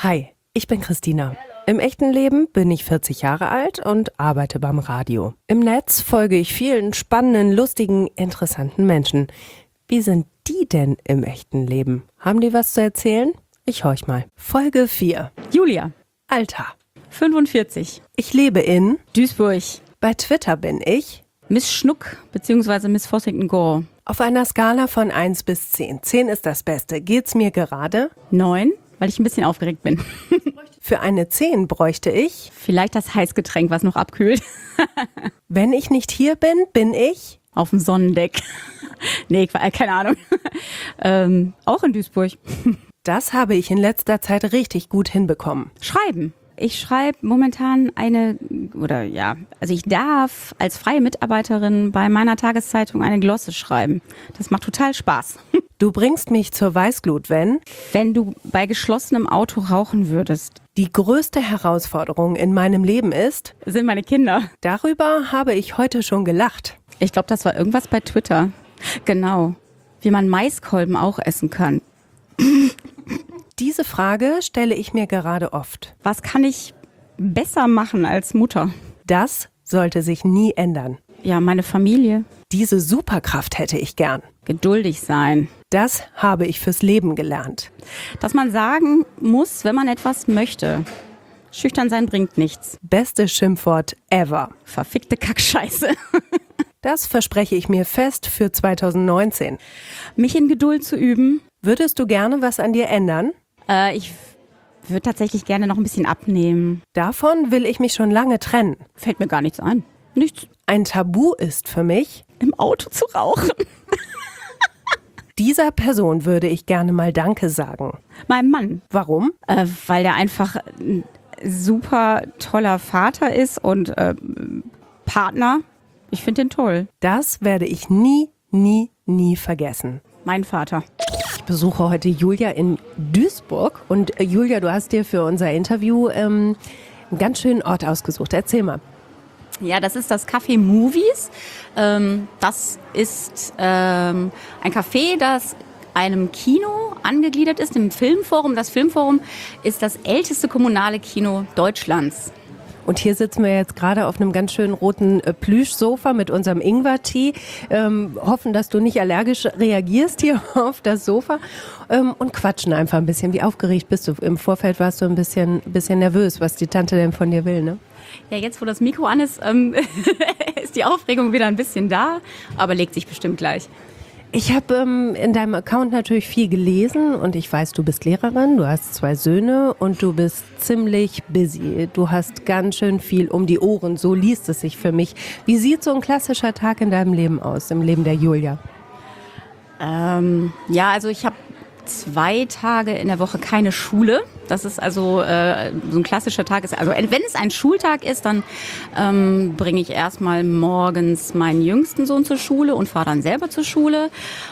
Hi, ich bin Christina. Im echten Leben bin ich 40 Jahre alt und arbeite beim Radio. Im Netz folge ich vielen spannenden, lustigen, interessanten Menschen. Wie sind die denn im echten Leben? Haben die was zu erzählen? Ich horch mal. Folge 4. Julia. Alter. 45. Ich lebe in Duisburg. Bei Twitter bin ich Miss Schnuck bzw. Miss Fossington-Gore. auf einer Skala von 1 bis 10. 10 ist das Beste. Geht's mir gerade? 9, weil ich ein bisschen aufgeregt bin. Für eine 10 bräuchte ich, Vielleicht das Heißgetränk, was noch abkühlt. wenn ich nicht hier bin, bin ich Auf dem Sonnendeck. Nee, keine Ahnung. Auch in Duisburg. Das habe ich in letzter Zeit richtig gut hinbekommen. Schreiben. Ich schreibe momentan ich darf als freie Mitarbeiterin bei meiner Tageszeitung eine Glosse schreiben. Das macht total Spaß. Du bringst mich zur Weißglut, wenn Wenn du bei geschlossenem Auto rauchen würdest, die größte Herausforderung in meinem Leben ist, sind meine Kinder. darüber habe ich heute schon gelacht. Ich glaube, das war irgendwas bei Twitter. Genau. Wie man Maiskolben auch essen kann. Diese Frage stelle ich mir gerade oft. Was kann ich besser machen als Mutter? Das sollte sich nie ändern. Ja, meine Familie. Diese Superkraft hätte ich gern. Geduldig sein. Das habe ich fürs Leben gelernt. Dass man sagen muss, wenn man etwas möchte. Schüchtern sein bringt nichts. Beste Schimpfwort ever. Verfickte Kackscheiße. Das verspreche ich mir fest für 2019. Mich in Geduld zu üben. Würdest du gerne was an dir ändern? Ich würde tatsächlich gerne noch ein bisschen abnehmen. Davon will ich mich schon lange trennen. Fällt mir gar nichts ein. Nichts. Ein Tabu ist für mich, Im Auto zu rauchen. dieser Person würde ich gerne mal Danke sagen. Meinem Mann. Warum? Weil der einfach ein super toller Vater ist und Partner. Ich finde den toll. Das werde ich nie, nie, nie vergessen. Mein Vater. Ich besuche heute Julia in Duisburg. Und Julia, du hast dir für unser Interview einen ganz schönen Ort ausgesucht. Erzähl mal. Ja, das ist das Café Movies. Das ist ein Café, das einem Kino angegliedert ist, dem Filmforum. Das Filmforum ist das älteste kommunale Kino Deutschlands. Und hier sitzen wir jetzt gerade auf einem ganz schönen roten Plüschsofa mit unserem Ingwertee. Hoffen, dass du nicht allergisch reagierst hier auf das Sofa. Und quatschen einfach ein bisschen. Wie aufgeregt bist du? Im Vorfeld warst du ein bisschen nervös, was die Tante denn von dir will, ne? Ja, jetzt wo das Mikro an ist, ist die Aufregung wieder ein bisschen da, aber legt sich bestimmt gleich. Ich habe in deinem Account natürlich viel gelesen und ich weiß, du bist Lehrerin, du hast 2 Söhne und du bist ziemlich busy. Du hast ganz schön viel um die Ohren, so liest es sich für mich. Wie sieht so ein klassischer Tag in deinem Leben aus, im Leben der Julia? Ja, also ich habe 2 Tage in der Woche keine Schule. Das ist also so ein klassischer Tag. Also wenn es ein Schultag ist, dann bringe ich erstmal morgens meinen jüngsten Sohn zur Schule und fahre dann selber zur Schule.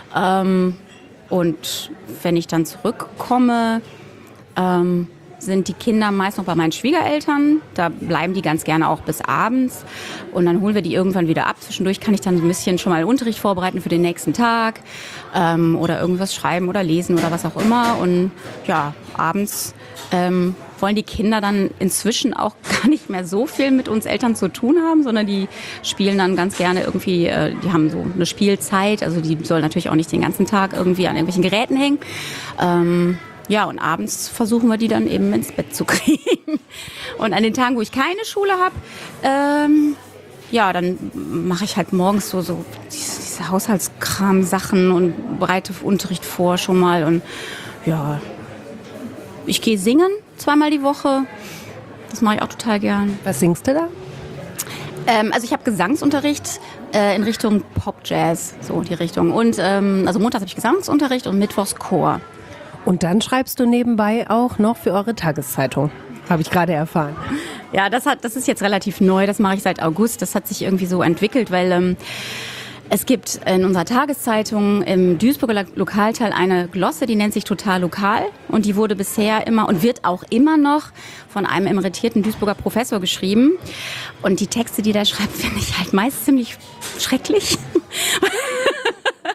Und wenn ich dann zurückkomme, sind die Kinder meist noch bei meinen Schwiegereltern. Da bleiben die ganz gerne auch bis abends. Und dann holen wir die irgendwann wieder ab. Zwischendurch kann ich dann so ein bisschen schon mal Unterricht vorbereiten für den nächsten Tag. Oder irgendwas schreiben oder lesen oder was auch immer. Und ja, abends wollen die Kinder dann inzwischen auch gar nicht mehr so viel mit uns Eltern zu tun haben, sondern die spielen dann ganz gerne irgendwie, die haben so eine Spielzeit. Also die sollen natürlich auch nicht den ganzen Tag irgendwie an irgendwelchen Geräten hängen. Ja, und abends versuchen wir die dann eben ins Bett zu kriegen. Und an den Tagen, wo ich keine Schule habe, dann mache ich halt morgens so diese Haushaltskram-Sachen und bereite Unterricht vor schon mal. Und ja, ich gehe singen 2-mal die Woche. Das mache ich auch total gern. Was singst du da? Also ich habe Gesangsunterricht in Richtung Pop-Jazz, so die Richtung. Und also montags habe ich Gesangsunterricht und mittwochs Chor. Und dann schreibst du nebenbei auch noch für eure Tageszeitung, habe ich gerade erfahren. Ja, das ist jetzt relativ neu, das mache ich seit August. Das hat sich irgendwie so entwickelt, weil es gibt in unserer Tageszeitung im Duisburger Lokalteil eine Glosse, die nennt sich Total Lokal. Und die wurde bisher immer und wird auch immer noch von einem emeritierten Duisburger Professor geschrieben. Und die Texte, die der schreibt, finde ich halt meist ziemlich schrecklich.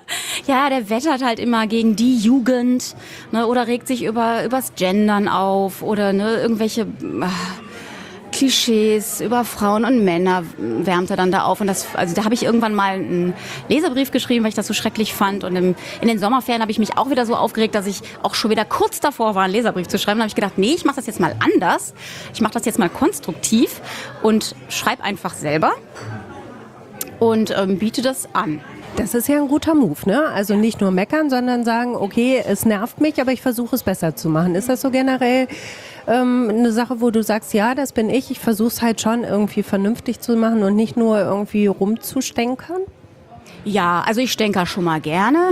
ja, der wettert halt immer gegen die Jugend, ne, oder regt sich übers Gendern auf oder ne, irgendwelche Klischees über Frauen und Männer wärmt er dann da auf. Und also da habe ich irgendwann mal einen Leserbrief geschrieben, weil ich das so schrecklich fand. Und in den Sommerferien habe ich mich auch wieder so aufgeregt, dass ich auch schon wieder kurz davor war, einen Leserbrief zu schreiben. Da habe ich gedacht, nee, ich mache das jetzt mal anders. Ich mache das jetzt mal konstruktiv und schreibe einfach selber und biete das an. Das ist ja ein guter Move, ne? Also nicht nur meckern, sondern sagen, okay, es nervt mich, aber ich versuche es besser zu machen. Ist das so generell eine Sache, wo du sagst, ja, das bin ich versuche es halt schon irgendwie vernünftig zu machen und nicht nur irgendwie rumzustänkern? Ja, also ich stänker schon mal gerne.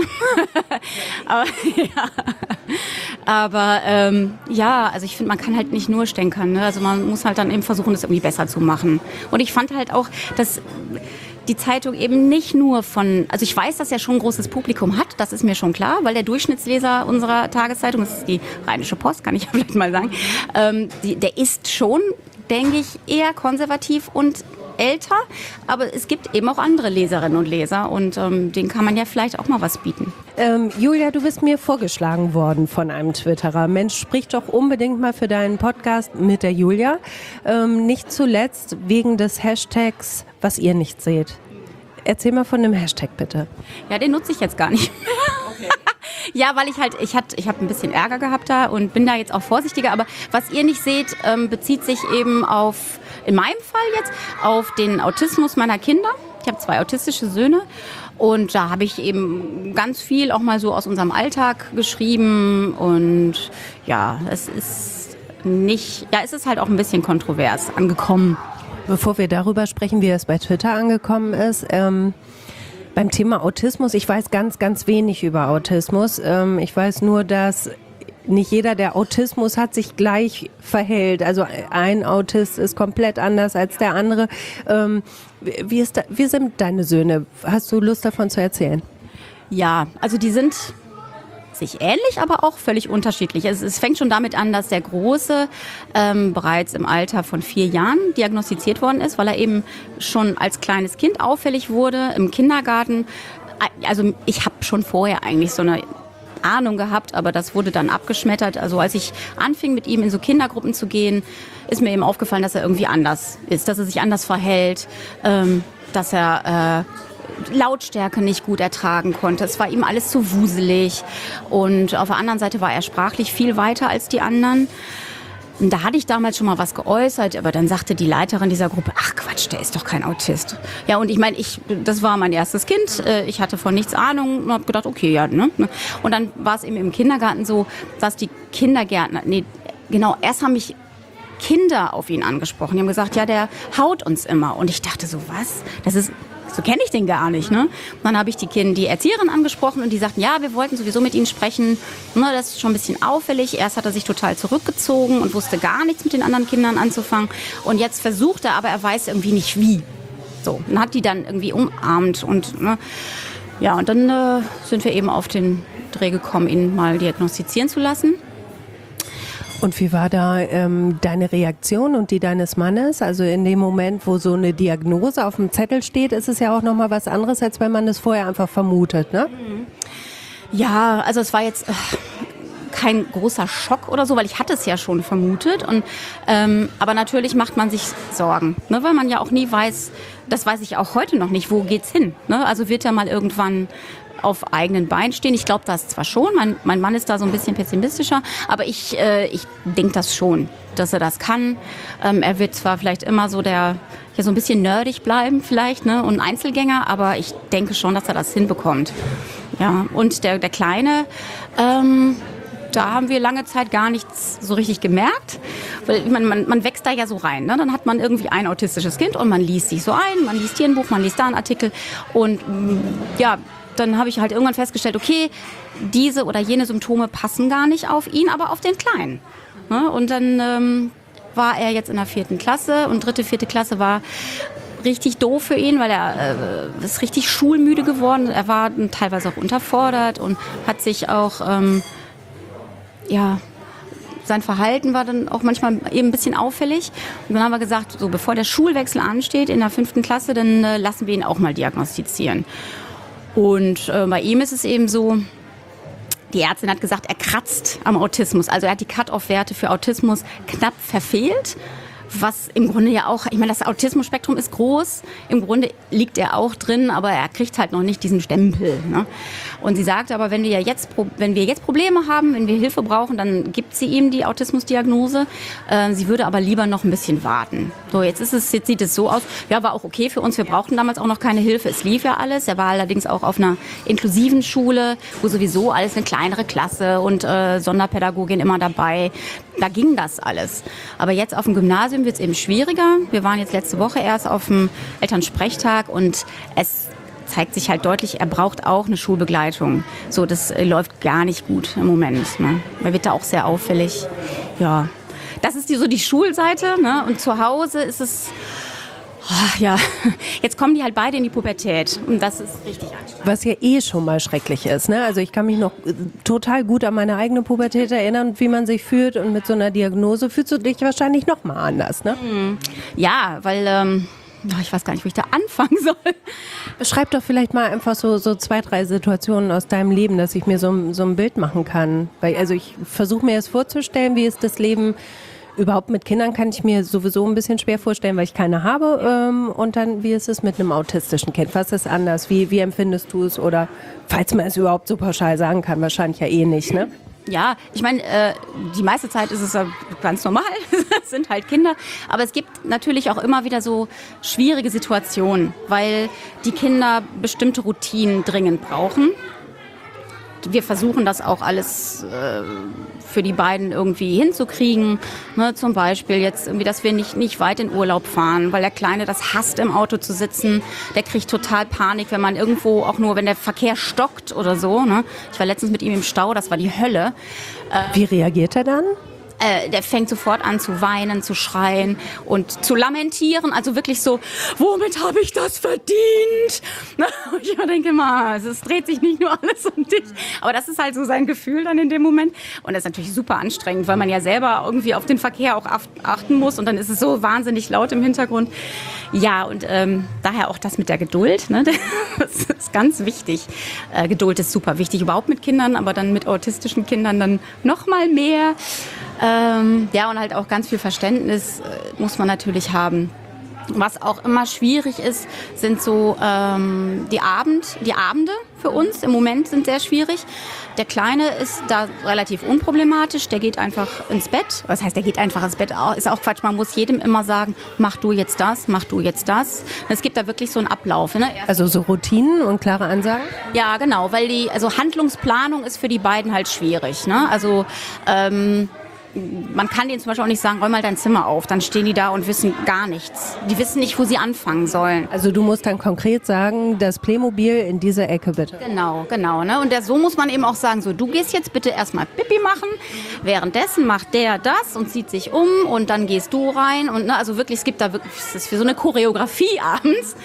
Aber also ich finde, man kann halt nicht nur stänkern, ne? Also man muss halt dann eben versuchen, das irgendwie besser zu machen. Und ich fand halt auch, dass die Zeitung eben nicht nur also ich weiß, dass er schon ein großes Publikum hat, das ist mir schon klar, weil der Durchschnittsleser unserer Tageszeitung, das ist die Rheinische Post, kann ich ja vielleicht mal sagen, der ist schon, denke ich, eher konservativ und älter, aber es gibt eben auch andere Leserinnen und Leser und denen kann man ja vielleicht auch mal was bieten. Julia, du bist mir vorgeschlagen worden von einem Twitterer. Mensch, sprich doch unbedingt mal für deinen Podcast mit der Julia. Nicht zuletzt wegen des Hashtags, was ihr nicht seht. Erzähl mal von dem Hashtag bitte. Ja, den nutze ich jetzt gar nicht mehr. Okay. Ja, weil ich habe ein bisschen Ärger gehabt da und bin da jetzt auch vorsichtiger. Aber was ihr nicht seht, bezieht sich eben in meinem Fall jetzt, auf den Autismus meiner Kinder. Ich habe 2 autistische Söhne und da habe ich eben ganz viel auch mal so aus unserem Alltag geschrieben und ja, es ist halt auch ein bisschen kontrovers angekommen. Bevor wir darüber sprechen, wie es bei Twitter angekommen ist, beim Thema Autismus, ich weiß ganz, ganz wenig über Autismus. Ich weiß nur, dass nicht jeder, der Autismus hat, sich gleich verhält. Also ein Autist ist komplett anders als der andere. Wie sind deine Söhne? Hast du Lust davon zu erzählen? Ja, also die sind sich ähnlich, aber auch völlig unterschiedlich. Es fängt schon damit an, dass der Große bereits im Alter von 4 Jahren diagnostiziert worden ist, weil er eben schon als kleines Kind auffällig wurde im Kindergarten. Also ich habe schon vorher eigentlich so eine Ahnung gehabt, aber das wurde dann abgeschmettert. Also als ich anfing, mit ihm in so Kindergruppen zu gehen, ist mir eben aufgefallen, dass er irgendwie anders ist, dass er sich anders verhält, dass er Lautstärke nicht gut ertragen konnte. Es war ihm alles zu wuselig und auf der anderen Seite war er sprachlich viel weiter als die anderen. Und da hatte ich damals schon mal was geäußert, aber dann sagte die Leiterin dieser Gruppe, ach Quatsch, der ist doch kein Autist. Ja, und ich meine, das war mein erstes Kind, ich hatte von nichts Ahnung und habe gedacht, okay, ja, ne. Und dann war es eben im Kindergarten so, dass die Kindergärtner, erst haben mich Kinder auf ihn angesprochen. Die haben gesagt, ja, der haut uns immer. Und ich dachte so, was? So kenne ich den gar nicht, ne? Und dann habe ich die Erzieherin angesprochen und die sagten, ja, wir wollten sowieso mit Ihnen sprechen. Das ist schon ein bisschen auffällig. Erst hat er sich total zurückgezogen und wusste gar nichts mit den anderen Kindern anzufangen. Und jetzt versucht er, aber er weiß irgendwie nicht wie. So, und hat die dann irgendwie umarmt und, ne? Ja, und dann sind wir eben auf den Dreh gekommen, ihn mal diagnostizieren zu lassen. Und wie war da deine Reaktion und die deines Mannes? Also in dem Moment, wo so eine Diagnose auf dem Zettel steht, ist es ja auch nochmal was anderes, als wenn man es vorher einfach vermutet, ne? Ja, also es war jetzt kein großer Schock oder so, weil ich hatte es ja schon vermutet. Aber natürlich macht man sich Sorgen, ne? Weil man ja auch nie weiß, das weiß ich auch heute noch nicht, wo geht's hin, ne? Also wird er mal irgendwann auf eigenen Beinen stehen. Ich glaube das zwar schon, mein Mann ist da so ein bisschen pessimistischer, aber ich denke das schon, dass er das kann. Er wird zwar vielleicht immer so so ein bisschen nerdig bleiben vielleicht, ne, und Einzelgänger, aber ich denke schon, dass er das hinbekommt. Ja, und der Kleine, da haben wir lange Zeit gar nichts so richtig gemerkt, weil man wächst da ja so rein, ne? Dann hat man irgendwie ein autistisches Kind und man liest sich so ein, man liest hier ein Buch, man liest da einen Artikel und ja, dann habe ich halt irgendwann festgestellt, okay, diese oder jene Symptome passen gar nicht auf ihn, aber auf den Kleinen. Ne? Und dann war er jetzt in der 4. Klasse und 3., 4. Klasse war richtig doof für ihn, weil er ist richtig schulmüde geworden. Er war teilweise auch unterfordert und hat sich auch, sein Verhalten war dann auch manchmal eben ein bisschen auffällig. Und dann haben wir gesagt, so bevor der Schulwechsel ansteht in der 5. Klasse, dann lassen wir ihn auch mal diagnostizieren. Und bei ihm ist es eben so, die Ärztin hat gesagt, er kratzt am Autismus. Also er hat die Cut-off-Werte für Autismus knapp verfehlt. Was im Grunde ja auch, ich meine, das Autismus-Spektrum ist groß, im Grunde liegt er auch drin, aber er kriegt halt noch nicht diesen Stempel. Ne? Und sie sagt aber, wenn wir jetzt Probleme haben, wenn wir Hilfe brauchen, dann gibt sie ihm die Autismusdiagnose. Sie würde aber lieber noch ein bisschen warten. So, jetzt sieht es so aus, ja, war auch okay für uns, wir brauchten damals auch noch keine Hilfe, es lief ja alles. Er war allerdings auch auf einer inklusiven Schule, wo sowieso alles eine kleinere Klasse und Sonderpädagogin immer dabei. Da ging das alles. Aber jetzt auf dem Gymnasium wird es eben schwieriger. Wir waren jetzt letzte Woche erst auf dem Elternsprechtag und es zeigt sich halt deutlich, er braucht auch eine Schulbegleitung. So, das läuft gar nicht gut im Moment. Ne? Er wird da auch sehr auffällig. Ja, das ist die Schulseite. Ne? Und zu Hause ist es... Oh, ja, jetzt kommen die halt beide in die Pubertät und das ist richtig anstrengend. Was ja schon mal schrecklich ist, ne? Also ich kann mich noch total gut an meine eigene Pubertät erinnern, wie man sich fühlt, und mit so einer Diagnose fühlst du dich wahrscheinlich noch mal anders, ne? Ja, weil ich weiß gar nicht, wo ich da anfangen soll. Beschreib doch vielleicht mal einfach so 2, 3 Situationen aus deinem Leben, dass ich mir so ein Bild machen kann. Weil, also ich versuche mir das vorzustellen, wie ist das Leben. Überhaupt mit Kindern kann ich mir sowieso ein bisschen schwer vorstellen, weil ich keine habe. Und dann, wie ist es mit einem autistischen Kind? Was ist anders? Wie empfindest du es? Oder falls man es überhaupt so pauschal sagen kann, wahrscheinlich ja nicht, ne? Ja, ich meine, die meiste Zeit ist es ganz normal, es sind halt Kinder. Aber es gibt natürlich auch immer wieder so schwierige Situationen, weil die Kinder bestimmte Routinen dringend brauchen. Wir versuchen das auch alles für die beiden irgendwie hinzukriegen. Ne, zum Beispiel jetzt irgendwie, dass wir nicht weit in Urlaub fahren, weil der Kleine das hasst, im Auto zu sitzen. Der kriegt total Panik, wenn man irgendwo auch nur, wenn der Verkehr stockt oder so. Ne? Ich war letztens mit ihm im Stau, das war die Hölle. Wie reagiert er dann? Der fängt sofort an zu weinen, zu schreien und zu lamentieren. Also wirklich so, womit habe ich das verdient? Ich denke mal, es dreht sich nicht nur alles um dich. Aber das ist halt so sein Gefühl dann in dem Moment. Und das ist natürlich super anstrengend, weil man ja selber irgendwie auf den Verkehr auch achten muss. Und dann ist es so wahnsinnig laut im Hintergrund. Ja, und daher auch das mit der Geduld. Ne? Das ist ganz wichtig. Geduld ist super wichtig, überhaupt mit Kindern, aber dann mit autistischen Kindern dann noch mal mehr. Ja, und halt auch ganz viel Verständnis muss man natürlich haben. Was auch immer schwierig ist, sind so die Abende für uns im Moment sind sehr schwierig. Der Kleine ist da relativ unproblematisch, der geht einfach ins Bett. Was heißt, der geht einfach ins Bett? Ist auch Quatsch, man muss jedem immer sagen, mach du jetzt das, mach du jetzt das. Es gibt da wirklich so einen Ablauf. Ne? Also so Routinen und klare Ansagen? Ja, genau, weil Handlungsplanung ist für die beiden halt schwierig. Ne? Also man kann denen zum Beispiel auch nicht sagen, räum mal dein Zimmer auf. Dann stehen die da und wissen gar nichts. Die wissen nicht, wo sie anfangen sollen. Also du musst dann konkret sagen, das Playmobil in diese Ecke bitte. Genau. Ne? Und so muss man eben auch sagen, so, du gehst jetzt bitte erstmal Pipi machen. Währenddessen macht der das und zieht sich um und dann gehst du rein. Und ne, also wirklich, es gibt da wirklich, das ist für so eine Choreografie abends.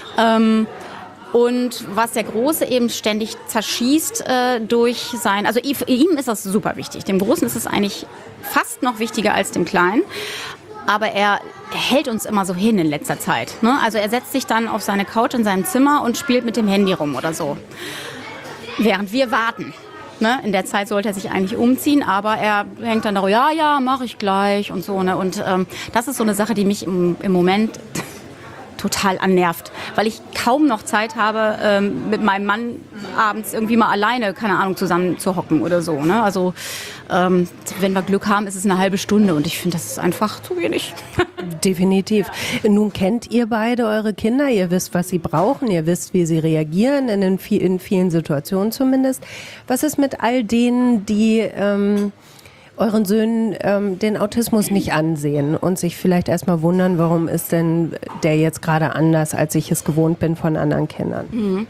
Und was der Große eben ständig zerschießt durch sein... Also ihm ist das super wichtig. Dem Großen ist es eigentlich fast noch wichtiger als dem Kleinen. Aber er hält uns immer so hin in letzter Zeit. Ne? Also er setzt sich dann auf seine Couch in seinem Zimmer und spielt mit dem Handy rum oder so. Während wir warten. Ne? In der Zeit sollte er sich eigentlich umziehen, aber er hängt dann da, ja, mache ich gleich und so. Ne? Und das ist so eine Sache, die mich im Moment... total annervt, weil ich kaum noch Zeit habe, mit meinem Mann abends irgendwie mal alleine, keine Ahnung, zusammen zu hocken oder so. Ne? Also wenn wir Glück haben, ist es eine halbe Stunde und ich finde, das ist einfach zu wenig. Definitiv. Nun kennt ihr beide eure Kinder, ihr wisst, was sie brauchen, ihr wisst, wie sie reagieren, in vielen Situationen zumindest. Was ist mit all denen, die... euren Söhnen den Autismus nicht ansehen und sich vielleicht erstmal wundern, warum ist denn der jetzt gerade anders, als ich es gewohnt bin von anderen Kindern?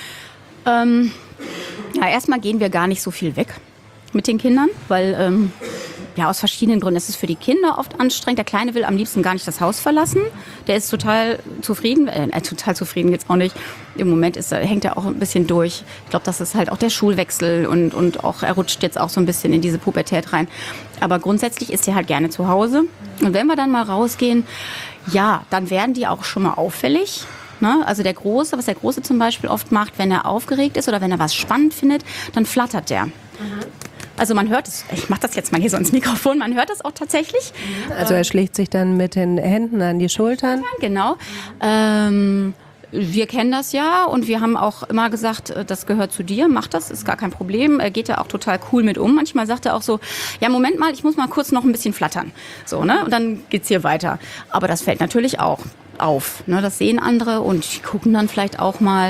Ja, erstmal gehen wir gar nicht so viel weg mit den Kindern, weil aus verschiedenen Gründen. Es ist für die Kinder oft anstrengend. Der Kleine will am liebsten gar nicht das Haus verlassen. Der ist total zufrieden. Total zufrieden jetzt auch nicht. Im Moment hängt er auch ein bisschen durch. Ich glaube, das ist halt auch der Schulwechsel und auch er rutscht jetzt auch so ein bisschen in diese Pubertät rein. Aber grundsätzlich ist er halt gerne zu Hause. Und wenn wir dann mal rausgehen, ja, dann werden die auch schon mal auffällig. Ne? Also was der Große zum Beispiel oft macht, wenn er aufgeregt ist oder wenn er was spannend findet, dann flattert der. Also man hört es, ich mache das jetzt mal hier so ins Mikrofon, man hört das auch tatsächlich. Also er schlägt sich dann mit den Händen an die Schultern. Genau. Wir kennen das ja und wir haben auch immer gesagt, das gehört zu dir, mach das, ist gar kein Problem. Er geht ja auch total cool mit um. Manchmal sagt er auch so, ja Moment mal, ich muss mal kurz noch ein bisschen flattern. So, ne? Und dann geht's hier weiter. Aber das fällt natürlich auch auf. Ne? Das sehen andere und die gucken dann vielleicht auch mal.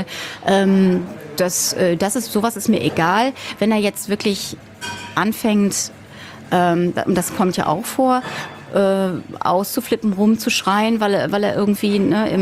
Sowas ist mir egal. Wenn er jetzt wirklich anfängt, das kommt ja auch vor, auszuflippen, rumzuschreien, weil er irgendwie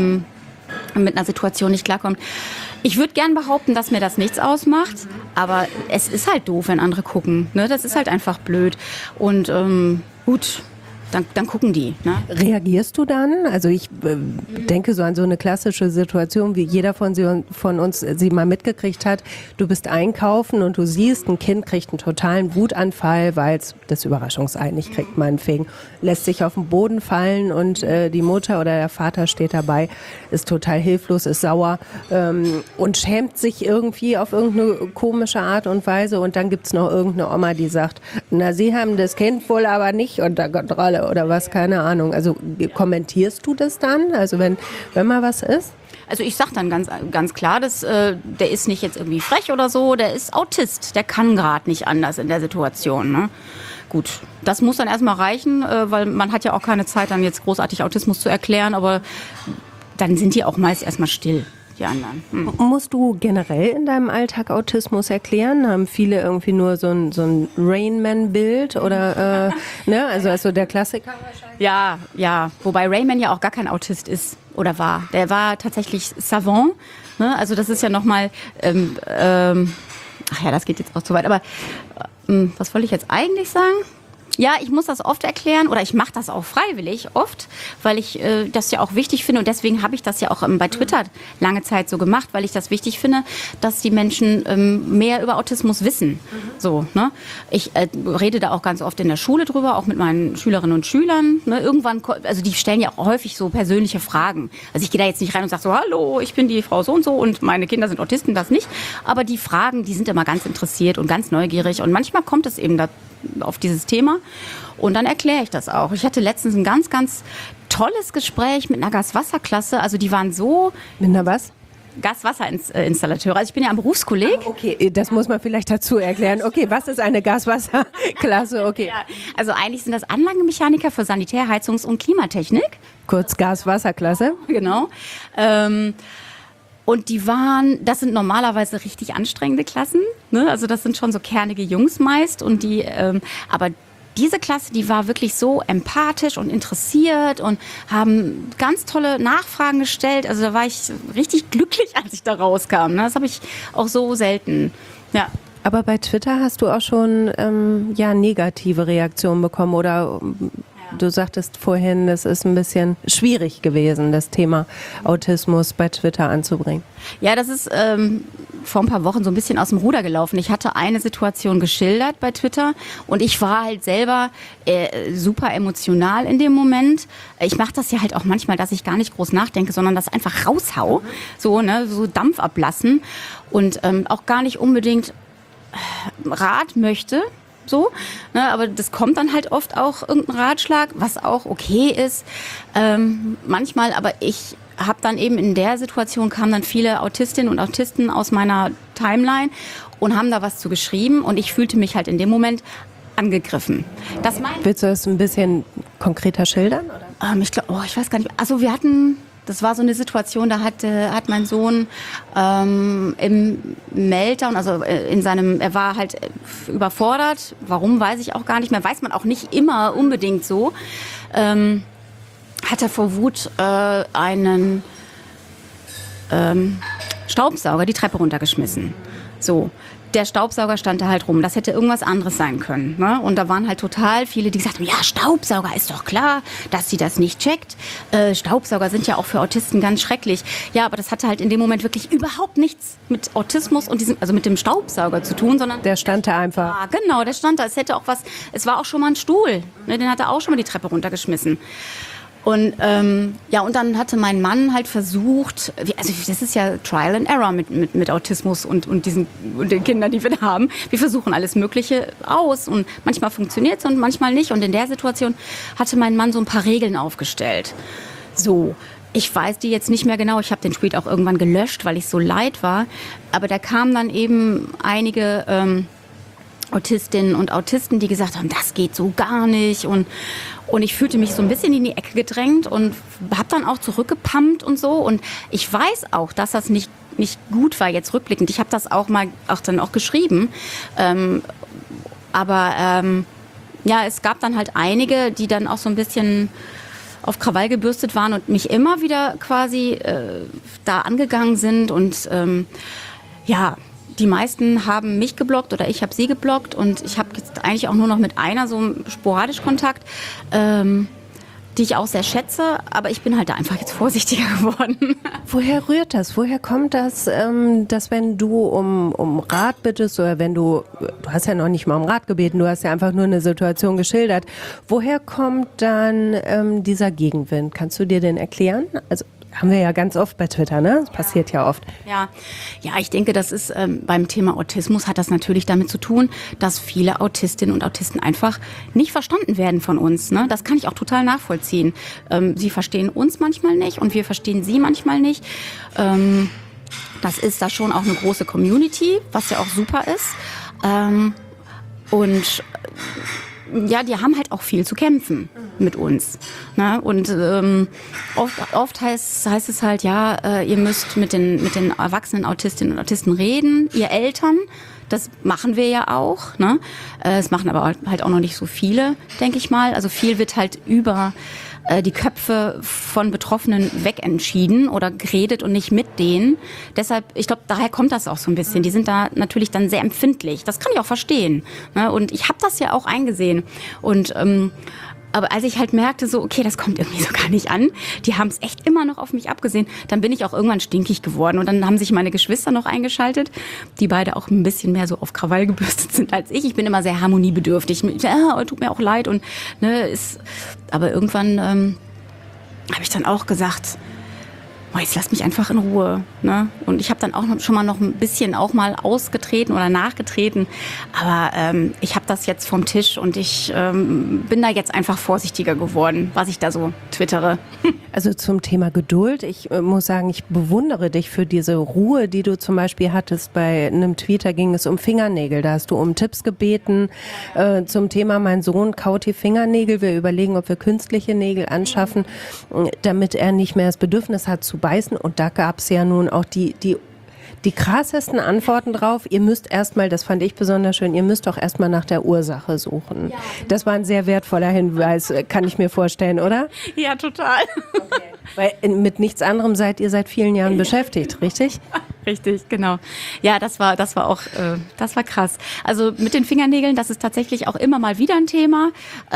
mit einer Situation nicht klarkommt. Ich würde gern behaupten, dass mir das nichts ausmacht, aber es ist halt doof, wenn andere gucken. Ne? Das ist halt einfach blöd. Und gut, dann gucken die. Ne? Reagierst du dann? Also ich denke so an so eine klassische Situation, wie jeder von uns sie mal mitgekriegt hat. Du bist einkaufen und du siehst, ein Kind kriegt einen totalen Wutanfall, weil es das Überraschungsei nicht kriegt, meinetwegen. Lässt sich auf den Boden fallen und die Mutter oder der Vater steht dabei, ist total hilflos, ist sauer und schämt sich irgendwie auf irgendeine komische Art und Weise. Und dann gibt's noch irgendeine Oma, die sagt, na, Sie haben das Kind wohl aber nicht unter Kontrolle oder was, keine Ahnung. Also kommentierst du das dann? Also wenn mal was ist? Also ich sag dann ganz klar, der ist nicht jetzt irgendwie frech oder so, der ist Autist, der kann gerade nicht anders in der Situation. Ne? Gut, das muss dann erstmal reichen, weil man hat ja auch keine Zeit, dann jetzt großartig Autismus zu erklären, aber dann sind die auch meist erstmal still. Die anderen. Musst du generell in deinem Alltag Autismus erklären? Haben viele irgendwie nur so ein Rain-Man-Bild oder ne? Also der Klassiker wahrscheinlich? Ja. Wobei Rain-Man ja auch gar kein Autist ist oder war. Der war tatsächlich Savant. Ne? Also das ist ja nochmal, ach ja, das geht jetzt auch zu weit. Aber was wollte ich jetzt eigentlich sagen? Ja, ich muss das oft erklären oder ich mache das auch freiwillig oft, weil ich das ja auch wichtig finde und deswegen habe ich das ja auch bei Twitter lange Zeit so gemacht, weil ich das wichtig finde, dass die Menschen mehr über Autismus wissen. So, ne? Ich rede da auch ganz oft in der Schule drüber, auch mit meinen Schülerinnen und Schülern. Ne? Irgendwann, also die stellen ja auch häufig so persönliche Fragen. Also ich gehe da jetzt nicht rein und sage so, hallo, ich bin die Frau so und meine Kinder sind Autisten, das nicht. Aber die Fragen, die sind immer ganz interessiert und ganz neugierig und manchmal kommt es eben auf dieses Thema und dann erkläre ich das auch. Ich hatte letztens ein ganz, ganz tolles Gespräch mit einer Gaswasserklasse. Also die waren so... Mit einer was? Gaswasserinstallateure. Also ich bin ja am Berufskolleg. Okay, das muss man vielleicht dazu erklären. Okay, was ist eine Gaswasserklasse? Okay. Ja, also eigentlich sind das Anlagenmechaniker für Sanitär-, Heizungs- und Klimatechnik. Kurz Gaswasserklasse. Genau. Und das sind normalerweise richtig anstrengende Klassen, ne? Also das sind schon so kernige Jungs meist und aber diese Klasse, die war wirklich so empathisch und interessiert und haben ganz tolle Nachfragen gestellt. Also da war ich richtig glücklich, als ich da rauskam. Ne? Das habe ich auch so selten. Ja. Aber bei Twitter hast du auch schon negative Reaktionen bekommen oder du sagtest vorhin, das ist ein bisschen schwierig gewesen, das Thema Autismus bei Twitter anzubringen. Ja, das ist vor ein paar Wochen so ein bisschen aus dem Ruder gelaufen. Ich hatte eine Situation geschildert bei Twitter und ich war halt selber super emotional in dem Moment. Ich mache das ja halt auch manchmal, dass ich gar nicht groß nachdenke, sondern das einfach raushau, so Dampf ablassen und auch gar nicht unbedingt Rat möchte. So, ne, aber das kommt dann halt oft auch irgendein Ratschlag, was auch okay ist. Manchmal, aber ich habe dann eben in der Situation kamen dann viele Autistinnen und Autisten aus meiner Timeline und haben da was zu geschrieben und ich fühlte mich halt in dem Moment angegriffen. Willst du das ein bisschen konkreter schildern? Oder? Ich weiß gar nicht. Also das war so eine Situation, da hat mein Sohn im Meltdown, also er war halt überfordert. Warum, weiß ich auch gar nicht mehr. Weiß man auch nicht immer unbedingt so. Hat er vor Wut einen Staubsauger die Treppe runtergeschmissen. So. Der Staubsauger stand da halt rum. Das hätte irgendwas anderes sein können. Ne? Und da waren halt total viele, die gesagt haben, ja, Staubsauger, ist doch klar, dass sie das nicht checkt. Staubsauger sind ja auch für Autisten ganz schrecklich. Ja, aber das hatte halt in dem Moment wirklich überhaupt nichts mit Autismus und mit dem Staubsauger zu tun, sondern... Der stand da einfach. Ja, genau, der stand da. Es war auch schon mal ein Stuhl. Ne? Den hat er auch schon mal die Treppe runtergeschmissen. Und und dann hatte mein Mann halt versucht, also das ist ja Trial and Error mit Autismus und den Kindern, die wir da haben. Wir versuchen alles Mögliche aus und manchmal funktioniert es und manchmal nicht. Und in der Situation hatte mein Mann so ein paar Regeln aufgestellt. So, ich weiß die jetzt nicht mehr genau. Ich habe den Tweet auch irgendwann gelöscht, weil ich so leid war. Aber da kamen dann eben einige Autistinnen und Autisten, die gesagt haben, das geht so gar nicht. Und ich fühlte mich so ein bisschen in die Ecke gedrängt und habe dann auch zurückgepumpt und so. Und ich weiß auch, dass das nicht gut war jetzt rückblickend. Ich habe das dann auch geschrieben. Es gab dann halt einige, die dann auch so ein bisschen auf Krawall gebürstet waren und mich immer wieder quasi da angegangen sind. Und die meisten haben mich geblockt oder ich habe sie geblockt und ich habe jetzt eigentlich auch nur noch mit einer so sporadisch Kontakt, die ich auch sehr schätze, aber ich bin halt da einfach jetzt vorsichtiger geworden. Woher rührt das? Woher kommt das, dass wenn du um Rat bittest oder wenn du hast ja noch nicht mal um Rat gebeten, du hast ja einfach nur eine Situation geschildert, woher kommt dann dieser Gegenwind? Kannst du dir den erklären? Also haben wir ja ganz oft bei Twitter, ne? Das passiert ja oft. Ja, ich denke, das ist beim Thema Autismus hat das natürlich damit zu tun, dass viele Autistinnen und Autisten einfach nicht verstanden werden von uns. Ne? Das kann ich auch total nachvollziehen. Sie verstehen uns manchmal nicht und wir verstehen sie manchmal nicht. Das ist da schon auch eine große Community, was ja auch super ist. Die haben halt auch viel zu kämpfen mit uns. Ne? Und oft heißt es halt, ihr müsst mit den erwachsenen Autistinnen und Autisten reden, ihr Eltern. Das machen wir ja auch. Ne? Es machen aber halt auch noch nicht so viele, denke ich mal. Also viel wird halt über die Köpfe von Betroffenen wegentschieden oder geredet und nicht mit denen. Deshalb, ich glaube, daher kommt das auch so ein bisschen. Die sind da natürlich dann sehr empfindlich. Das kann ich auch verstehen. Ne? Und ich habe das ja auch eingesehen. Und aber als ich halt merkte, so, okay, das kommt irgendwie so gar nicht an, die haben es echt immer noch auf mich abgesehen, dann bin ich auch irgendwann stinkig geworden. Und dann haben sich meine Geschwister noch eingeschaltet, die beide auch ein bisschen mehr so auf Krawall gebürstet sind als ich. Ich bin immer sehr harmoniebedürftig. Tut mir auch leid. Und aber irgendwann habe ich dann auch gesagt, jetzt lass mich einfach in Ruhe. Ne? Und ich habe dann auch schon mal noch ein bisschen auch mal ausgetreten oder nachgetreten. Aber ich habe das jetzt vom Tisch und ich bin da jetzt einfach vorsichtiger geworden, was ich da so twittere. Also zum Thema Geduld. Ich muss sagen, ich bewundere dich für diese Ruhe, die du zum Beispiel hattest. Bei einem Tweet, da ging es um Fingernägel. Da hast du um Tipps gebeten zum Thema, mein Sohn kaut die Fingernägel. Wir überlegen, ob wir künstliche Nägel anschaffen, damit er nicht mehr das Bedürfnis hat zu beißen. Und da gab es ja nun auch die krassesten Antworten drauf. Ihr müsst erstmal, das fand ich besonders schön, ihr müsst doch erstmal nach der Ursache suchen. Ja. Das war ein sehr wertvoller Hinweis, kann ich mir vorstellen, oder? Ja, total. Okay. Weil mit nichts anderem seid ihr seit vielen Jahren beschäftigt, richtig? Richtig, genau. Ja, das war auch, das war krass. Also mit den Fingernägeln, das ist tatsächlich auch immer mal wieder ein Thema.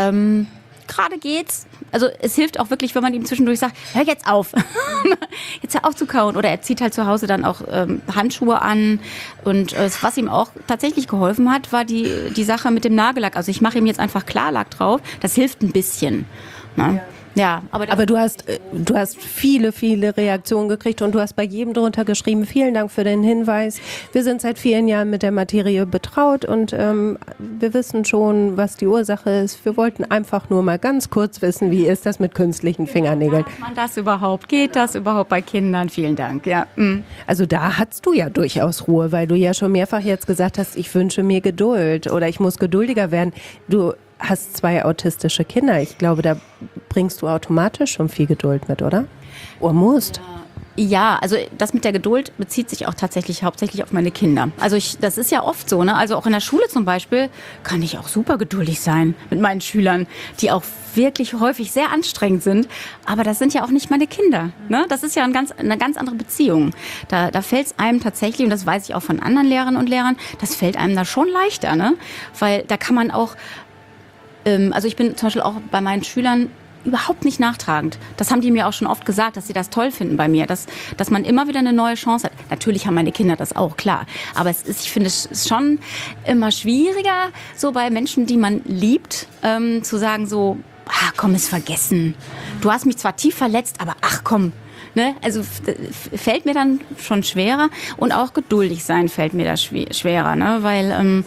Gerade geht's. Also es hilft auch wirklich, wenn man ihm zwischendurch sagt, hör jetzt auf. Jetzt hör auf zu kauen. Oder er zieht halt zu Hause dann auch Handschuhe an. Und was ihm auch tatsächlich geholfen hat, war die Sache mit dem Nagellack. Also ich mache ihm jetzt einfach Klarlack drauf. Das hilft ein bisschen. Ne? Ja. Ja, aber du hast viele, viele Reaktionen gekriegt und du hast bei jedem drunter geschrieben, vielen Dank für den Hinweis. Wir sind seit vielen Jahren mit der Materie betraut und wir wissen schon, was die Ursache ist. Wir wollten einfach nur mal ganz kurz wissen, wie ist das mit künstlichen Fingernägeln? Macht man das überhaupt? Geht das überhaupt bei Kindern? Vielen Dank, ja. Also da hattest du ja durchaus Ruhe, weil du ja schon mehrfach jetzt gesagt hast, ich wünsche mir Geduld oder ich muss geduldiger werden. Du hast 2 autistische Kinder. Ich glaube, da bringst du automatisch schon viel Geduld mit, oder? Oder musst? Ja, also das mit der Geduld bezieht sich auch tatsächlich hauptsächlich auf meine Kinder. Also das ist ja oft so, ne? Also auch in der Schule zum Beispiel kann ich auch super geduldig sein mit meinen Schülern, die auch wirklich häufig sehr anstrengend sind. Aber das sind ja auch nicht meine Kinder, ne? Das ist ja eine ganz andere Beziehung. Da fällt es einem tatsächlich, und das weiß ich auch von anderen Lehrerinnen und Lehrern, das fällt einem da schon leichter, ne? Weil da kann man auch also ich bin zum Beispiel auch bei meinen Schülern überhaupt nicht nachtragend. Das haben die mir auch schon oft gesagt, dass sie das toll finden bei mir, dass man immer wieder eine neue Chance hat. Natürlich haben meine Kinder das auch, klar. Aber ich finde es schon immer schwieriger, so bei Menschen, die man liebt, zu sagen so, komm, ist vergessen. Du hast mich zwar tief verletzt, aber ach komm. Ne? Also fällt mir dann schon schwerer und auch geduldig sein fällt mir da schwerer, ne? Weil,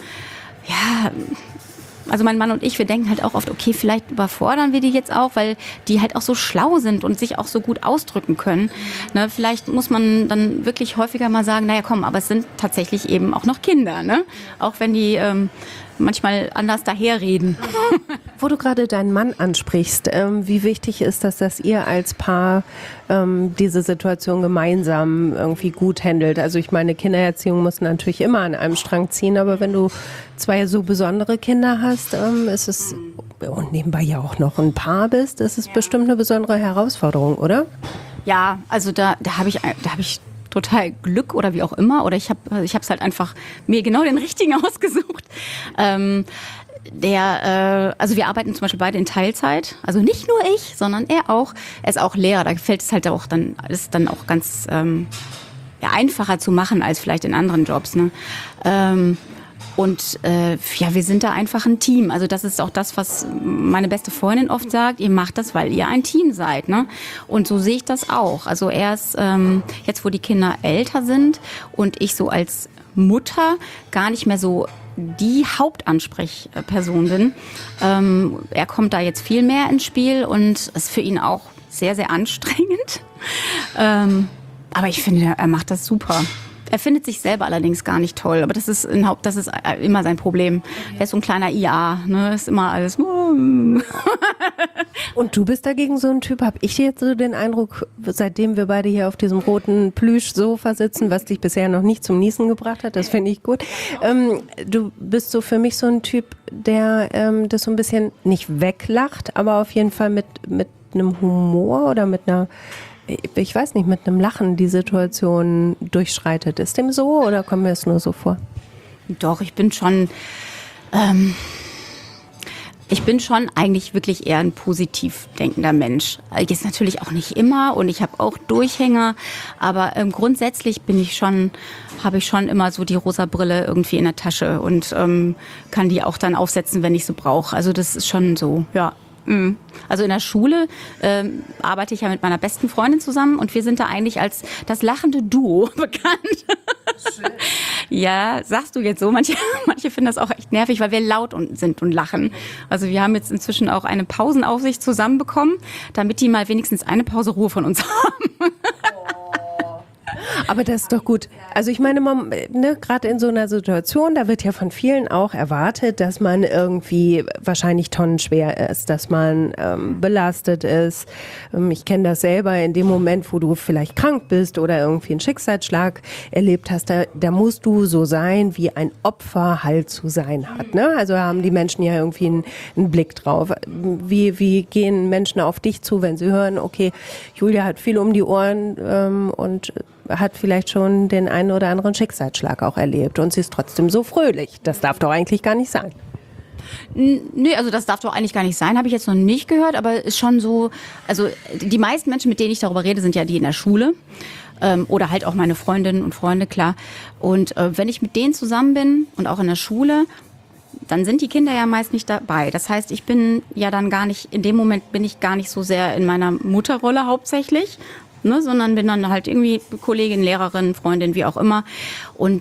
also mein Mann und ich, wir denken halt auch oft, okay, vielleicht überfordern wir die jetzt auch, weil die halt auch so schlau sind und sich auch so gut ausdrücken können. Ne? Vielleicht muss man dann wirklich häufiger mal sagen, naja komm, aber es sind tatsächlich eben auch noch Kinder, ne? Auch wenn die manchmal anders daherreden. Wo du gerade deinen Mann ansprichst, wie wichtig ist das, dass ihr als Paar diese Situation gemeinsam irgendwie gut handelt? Also ich meine, Kindererziehung muss natürlich immer an einem Strang ziehen, aber wenn du zwei so besondere Kinder hast, ist es, und nebenbei ja auch noch ein Paar bist, ist es bestimmt eine besondere Herausforderung, oder? Ja, also da habe ich total Glück oder wie auch immer. Oder ich hab's halt einfach mir genau den richtigen ausgesucht. Also wir arbeiten zum Beispiel beide in Teilzeit. Also nicht nur ich, sondern er auch. Er ist auch Lehrer. Da fällt es halt auch dann, ist dann auch ganz einfacher zu machen als vielleicht in anderen Jobs. Ne? Wir sind da einfach ein Team. Also das ist auch das, was meine beste Freundin oft sagt. Ihr macht das, weil ihr ein Team seid. Ne? Und so sehe ich das auch. Also erst jetzt, wo die Kinder älter sind und ich so als Mutter gar nicht mehr so die Hauptansprechperson bin. Er kommt da jetzt viel mehr ins Spiel und es ist für ihn auch sehr, sehr anstrengend. Aber ich finde, er macht das super. Er findet sich selber allerdings gar nicht toll, aber das ist immer sein Problem. Er ist so ein kleiner IA, ne? Ist immer alles. Und du bist dagegen so ein Typ, habe ich jetzt so den Eindruck, seitdem wir beide hier auf diesem roten Plüschsofa sitzen, was dich bisher noch nicht zum Niesen gebracht hat, das finde ich gut. Du bist so für mich so ein Typ, der das so ein bisschen nicht weglacht, aber auf jeden Fall mit einem Humor oder mit einer, ich weiß nicht, mit einem Lachen die Situation durchschreitet. Ist dem so oder kommt mir das nur so vor? Doch, ich bin schon eigentlich wirklich eher ein positiv denkender Mensch. Jetzt natürlich auch nicht immer und ich habe auch Durchhänger, aber grundsätzlich habe ich schon immer so die rosa Brille irgendwie in der Tasche und kann die auch dann aufsetzen, wenn ich sie brauche. Also das ist schon so, ja. Also in der Schule arbeite ich ja mit meiner besten Freundin zusammen und wir sind da eigentlich als das lachende Duo bekannt. Schön. Ja, sagst du jetzt so. Manche finden das auch echt nervig, weil wir laut sind und lachen. Also wir haben jetzt inzwischen auch eine Pausenaufsicht zusammenbekommen, damit die mal wenigstens eine Pause Ruhe von uns haben. Aber das ist doch gut. Also ich meine, gerade in so einer Situation, da wird ja von vielen auch erwartet, dass man irgendwie wahrscheinlich tonnenschwer ist, dass man belastet ist. Ich kenne das selber in dem Moment, wo du vielleicht krank bist oder irgendwie einen Schicksalsschlag erlebt hast, da musst du so sein, wie ein Opfer halt zu sein hat. Ne? Also haben die Menschen ja irgendwie einen Blick drauf. Wie gehen Menschen auf dich zu, wenn sie hören, okay, Julia hat viel um die Ohren und hat vielleicht schon den einen oder anderen Schicksalsschlag auch erlebt und sie ist trotzdem so fröhlich. Das darf doch eigentlich gar nicht sein. Nee, also das darf doch eigentlich gar nicht sein, habe ich jetzt noch nicht gehört, aber ist schon so, also die meisten Menschen, mit denen ich darüber rede, sind ja die in der Schule oder halt auch meine Freundinnen und Freunde, klar. Und wenn ich mit denen zusammen bin und auch in der Schule, dann sind die Kinder ja meist nicht dabei. Das heißt, ich bin ja dann gar nicht, in dem Moment bin ich gar nicht so sehr in meiner Mutterrolle hauptsächlich, ne, sondern bin dann halt irgendwie Kollegin, Lehrerin, Freundin, wie auch immer. Und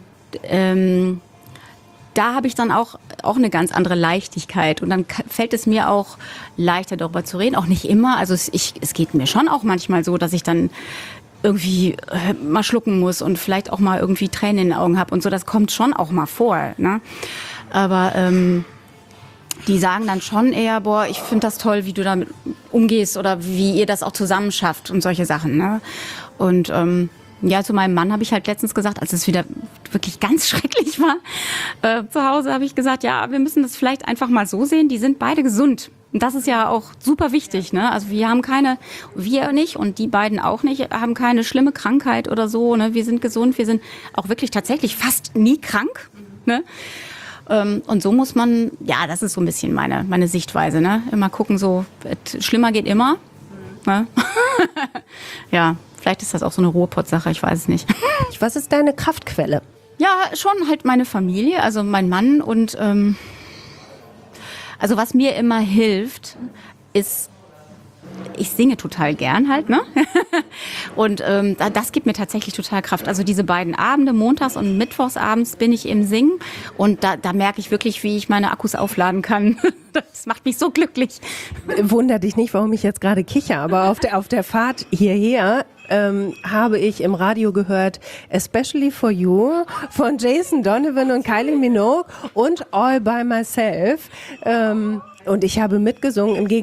da habe ich dann auch eine ganz andere Leichtigkeit. Und dann fällt es mir auch leichter, darüber zu reden. Auch nicht immer. Also es geht mir schon auch manchmal so, dass ich dann irgendwie mal schlucken muss und vielleicht auch mal irgendwie Tränen in den Augen habe und so. Das kommt schon auch mal vor, ne? Aber die sagen dann schon eher, boah, ich finde das toll, wie du damit umgehst oder wie ihr das auch zusammen schafft und solche Sachen, ne? Und zu meinem Mann habe ich halt letztens gesagt, als es wieder wirklich ganz schrecklich war, zu Hause habe ich gesagt, ja, wir müssen das vielleicht einfach mal so sehen, die sind beide gesund. Und das ist ja auch super wichtig, ne? Also wir nicht und die beiden auch nicht, haben keine schlimme Krankheit oder so, ne? Wir sind gesund, wir sind auch wirklich tatsächlich fast nie krank, ne? Und so muss man, ja, das ist so ein bisschen meine Sichtweise, ne? Immer gucken, so, schlimmer geht immer, ne? Ja, vielleicht ist das auch so eine Ruhrpott-Sache, ich weiß es nicht. Was ist deine Kraftquelle? Ja, schon halt meine Familie, also mein Mann und also was mir immer hilft, ist, ich singe total gern halt, ne? Und das gibt mir tatsächlich total Kraft. Also diese beiden Abende, montags und mittwochsabends, bin ich im Singen und da merke ich wirklich, wie ich meine Akkus aufladen kann. Das macht mich so glücklich. Wunder dich nicht, warum ich jetzt gerade kicher, aber auf der Fahrt hierher habe ich im Radio gehört Especially for You von Jason Donovan und Kylie Minogue und All by Myself. Und ich habe mitgesungen im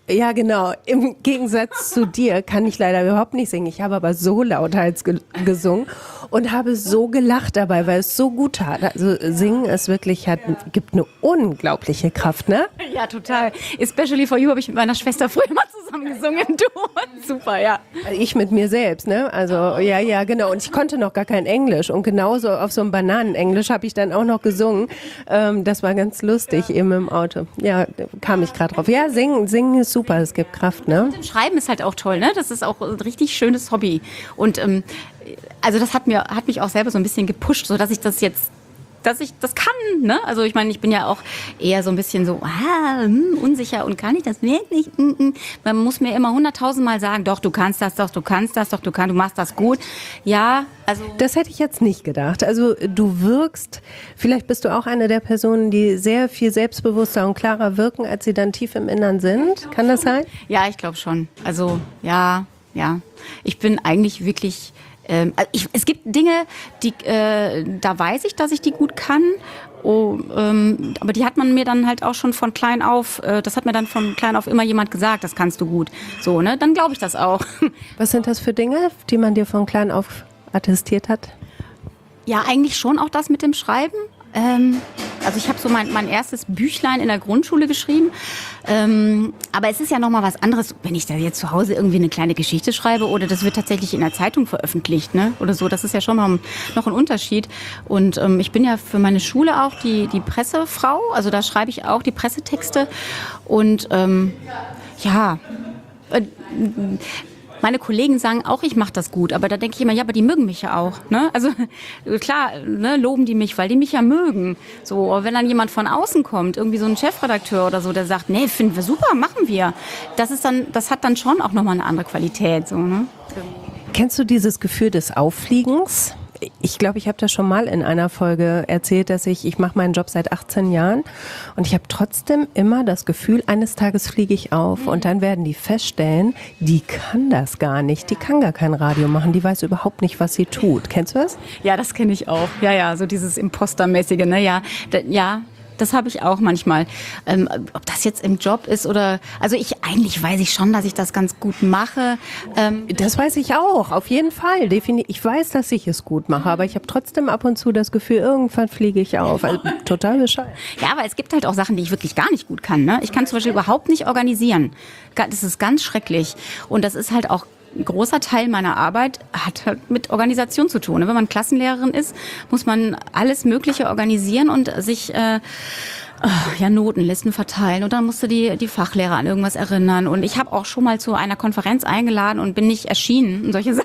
Gegensatz zu dir kann ich leider überhaupt nicht singen. Ich habe aber so lauthals gesungen und habe so gelacht dabei, weil es so gut tat. Also singen ist wirklich, gibt eine unglaubliche Kraft, ne? Ja, total. Especially for You habe ich mit meiner Schwester früher mal zusammen gesungen. Super, ja. Ich mit mir selbst, ne? Also, ja, genau. Und ich konnte noch gar kein Englisch. Und genauso auf so einem Bananenenglisch habe ich dann auch noch gesungen. Das war ganz lustig, eben im Auto. Ja, kam ich gerade drauf. Ja, singen ist super, es gibt Kraft, ne? Und Schreiben ist halt auch toll, ne? Das ist auch ein richtig schönes Hobby. Und also das hat mich auch selber so ein bisschen gepusht, so dass ich das kann, ne? Also ich meine, ich bin ja auch eher so ein bisschen so unsicher und kann ich das wirklich? Man muss mir immer 100.000 Mal sagen, doch, du kannst das, doch, du kannst das, doch, du machst das gut. Ja, also... Das hätte ich jetzt nicht gedacht. Also du wirkst, vielleicht bist du auch eine der Personen, die sehr viel selbstbewusster und klarer wirken, als sie dann tief im Innern sind. Kann das sein? Ja, ich glaube schon. Also, ja. Ich bin eigentlich wirklich... es gibt Dinge, da weiß ich, dass ich die gut kann, aber die hat man mir dann halt auch schon von klein auf, das hat mir dann von klein auf immer jemand gesagt, das kannst du gut. So, ne? Dann glaube ich das auch. Was sind das für Dinge, die man dir von klein auf attestiert hat? Ja, eigentlich schon auch das mit dem Schreiben. Also ich habe so mein erstes Büchlein in der Grundschule geschrieben, aber es ist ja nochmal was anderes, wenn ich da jetzt zu Hause irgendwie eine kleine Geschichte schreibe oder das wird tatsächlich in der Zeitung veröffentlicht, ne? Oder so, das ist ja schon noch ein Unterschied. Und ich bin ja für meine Schule auch die Pressefrau, also da schreibe ich auch die Pressetexte und meine Kollegen sagen auch, ich mache das gut, aber da denke ich immer, ja, aber die mögen mich ja auch. Ne? Also klar, ne, loben die mich, weil die mich ja mögen. So, aber wenn dann jemand von außen kommt, irgendwie so ein Chefredakteur oder so, der sagt, nee, finden wir super, machen wir. Das hat dann schon auch nochmal eine andere Qualität. So, ne? Kennst du dieses Gefühl des Auffliegens? Ich glaube, ich habe das schon mal in einer Folge erzählt, dass ich mache meinen Job seit 18 Jahren und ich habe trotzdem immer das Gefühl, eines Tages fliege ich auf und dann werden die feststellen, die kann das gar nicht, die kann gar kein Radio machen, die weiß überhaupt nicht, was sie tut. Kennst du das? Ja, das kenne ich auch. Ja, so dieses Impostermäßige, ne? Ja. Das habe ich auch manchmal. Ob das jetzt im Job ist oder... Also eigentlich weiß ich schon, dass ich das ganz gut mache. Das weiß ich auch, auf jeden Fall. Ich weiß, dass ich es gut mache, aber ich habe trotzdem ab und zu das Gefühl, irgendwann fliege ich auf. Also, total bescheuert. Ja, aber es gibt halt auch Sachen, die ich wirklich gar nicht gut kann. Ne? Ich kann zum Beispiel überhaupt nicht organisieren. Das ist ganz schrecklich. Und das ist halt auch... Ein großer Teil meiner Arbeit hat halt mit Organisation zu tun. Wenn man Klassenlehrerin ist, muss man alles Mögliche organisieren und sich Notenlisten verteilen. Und dann musste die Fachlehrer an irgendwas erinnern. Und ich habe auch schon mal zu einer Konferenz eingeladen und bin nicht erschienen und solche Sachen.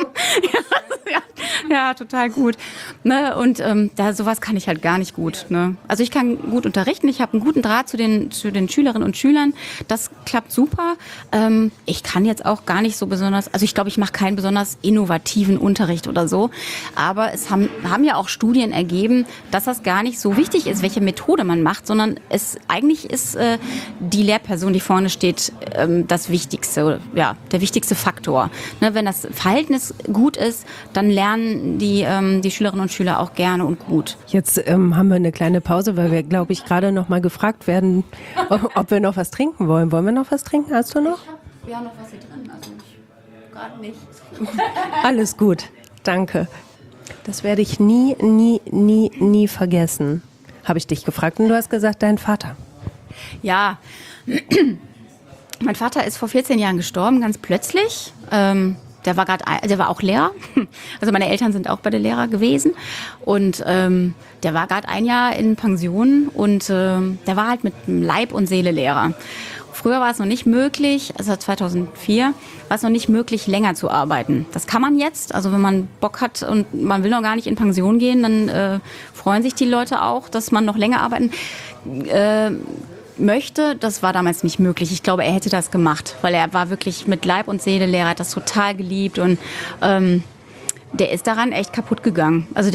Ja, total gut. Ne? Und sowas kann ich halt gar nicht gut. Ne? Also ich kann gut unterrichten, ich habe einen guten Draht zu den Schülerinnen und Schülern. Das klappt super. Ich kann jetzt auch gar nicht so besonders, also ich glaube, ich mache keinen besonders innovativen Unterricht oder so. Aber es haben ja auch Studien ergeben, dass das gar nicht so wichtig ist, welche Methode man macht, sondern eigentlich ist die Lehrperson, die vorne steht, das Wichtigste, ja, der wichtigste Faktor. Ne? Wenn das Verhältnis gut ist, dann lernen die Schülerinnen und Schüler auch gerne und gut. Jetzt haben wir eine kleine Pause, weil wir, glaube ich, gerade noch mal gefragt werden, ob wir noch was trinken wollen. Wollen wir noch was trinken? Hast du noch? Wir haben noch was hier drin, also gerade nicht. Alles gut, danke. Das werde ich nie vergessen. Habe ich dich gefragt und du hast gesagt, dein Vater. Ja, mein Vater ist vor 14 Jahren gestorben, ganz plötzlich. Der war auch Lehrer. Also meine Eltern sind auch beide Lehrer gewesen. Und der war gerade ein Jahr in Pension und der war halt mit Leib und Seele Lehrer. Früher war es noch nicht möglich, also 2004, war es noch nicht möglich, länger zu arbeiten. Das kann man jetzt, also wenn man Bock hat und man will noch gar nicht in Pension gehen, dann freuen sich die Leute auch, dass man noch länger arbeiten. möchte, das war damals nicht möglich. Ich glaube, er hätte das gemacht, weil er war wirklich mit Leib und Seele Lehrer, hat das total geliebt und der ist daran echt kaputt gegangen. Also